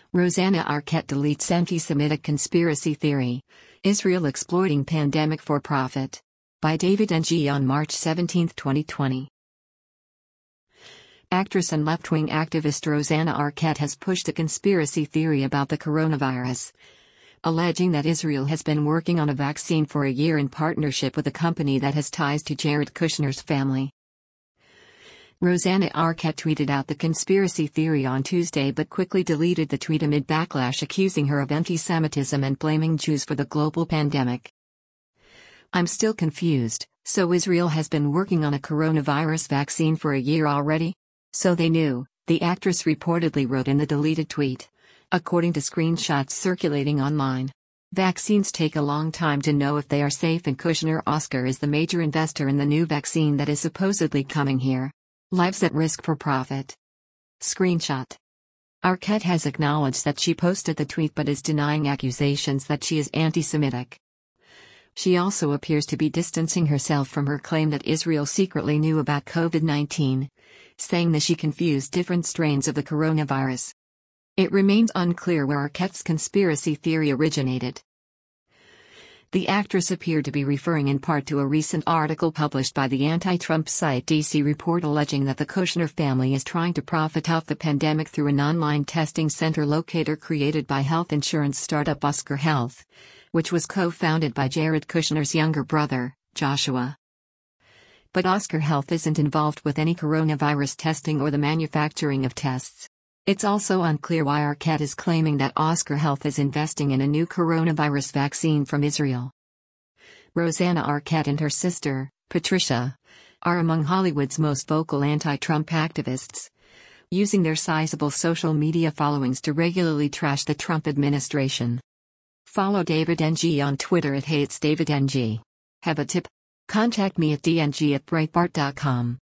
Rosanna Arquette deletes anti-Semitic conspiracy theory. Israel exploiting pandemic for profit. By David Ng on March 17, 2020. Actress and left-wing activist Rosanna Arquette has pushed a conspiracy theory about the coronavirus, alleging that Israel has been working on a vaccine for a year in partnership with a company that has ties to Jared Kushner's family. Rosanna Arquette tweeted out the conspiracy theory on Tuesday but quickly deleted the tweet amid backlash accusing her of anti-Semitism and blaming Jews for the global pandemic. "I'm still confused, so Israel has been working on a coronavirus vaccine for a year already? So they knew," the actress reportedly wrote in the deleted tweet, according to screenshots circulating online. "Vaccines take a long time to know if they are safe, and Kushner Oscar is the major investor in the new vaccine that is supposedly coming here. Lives at risk for profit." Screenshot. Arquette has acknowledged that she posted the tweet but is denying accusations that she is anti-Semitic. She also appears to be distancing herself from her claim that Israel secretly knew about COVID-19, saying that she confused different strains of the coronavirus. It remains unclear where Arquette's conspiracy theory originated. The actress appeared to be referring in part to a recent article published by the anti-Trump site DC Report alleging that the Kushner family is trying to profit off the pandemic through an online testing center locator created by health insurance startup Oscar Health, which was co-founded by Jared Kushner's younger brother, Joshua. But Oscar Health isn't involved with any coronavirus testing or the manufacturing of tests. It's also unclear why Arquette is claiming that Oscar Health is investing in a new coronavirus vaccine from Israel. Rosanna Arquette and her sister, Patricia, are among Hollywood's most vocal anti-Trump activists, using their sizable social media followings to regularly trash the Trump administration. Follow David Ng on Twitter @HatesDavidNG. Have a tip? Contact me at dng@breitbart.com.